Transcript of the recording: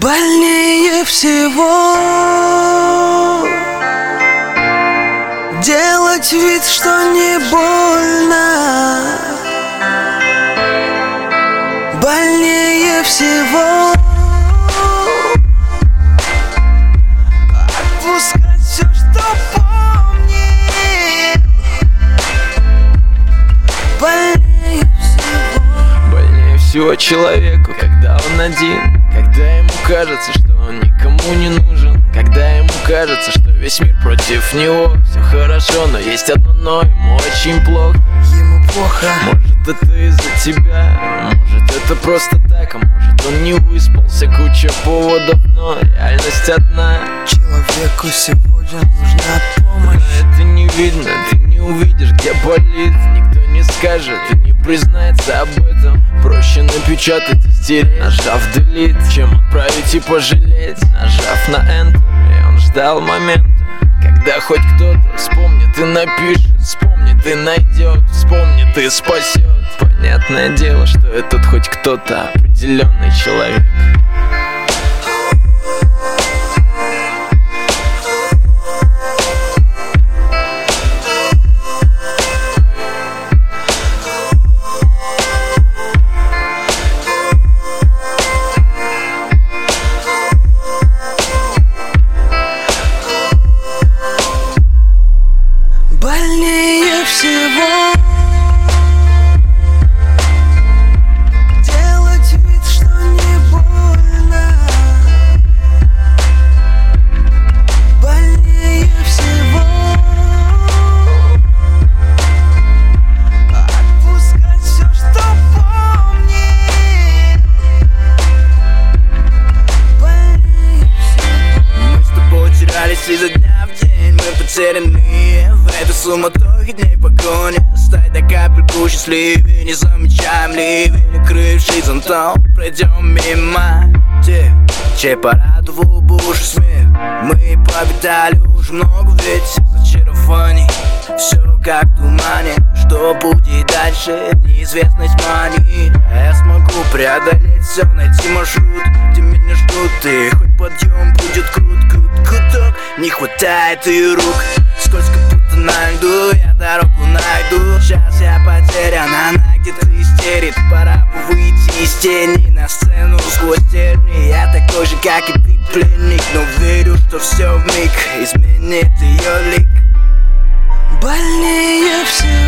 Больнее всего делать вид, что не больно. Больнее всего отпускать все, что помнил. Больнее всего человеку, когда он один, когда ему кажется, что он никому не нужен, когда ему кажется, что весь мир против него. Все хорошо, но есть одно но, ему очень плохо. Ему плохо. Может, это из-за тебя, может, это просто так, а может, он не выспался, куча поводов, но реальность одна. Человеку сегодня нужна помощь. Но это не видно, ты не увидишь, где болит. Никто не скажет и не признается об этом. Проще напечатать и стереть, нажав delete, чем отправить и пожалеть, нажав на enter. И он ждал момента, когда хоть кто-то вспомнит и напишет, вспомнит и найдет, вспомнит и спасет. Понятное дело, что этот хоть кто-то определенный человек. Больнее всего делать вид, что не больно. Больнее всего отпускать все, что помнил. Больнее всего. Мы с тобой терялись изо дня в день, мы потерянные в этой суматохе дней погони. Стать до капельку счастливее, не замечаем ливень, укрывший зонтом, пройдем мимо тех, чей порадовал бы уж смех. Мы повидали уже много ведь разочарований, все как в тумане. Что будет дальше, неизвестность манит. А я смогу преодолеть все, найти маршрут, где меня ждут. И хоть подъем будет крут, не хватает и рук. Скользко будто на льду, я дорогу найду. Сейчас я потерян, она где-то истерит. Пора бы выйти из тени на сцену сквозь терни. Я такой же, как и ты, пленник, но верю, что все вмиг изменит ее лик. Больнее всего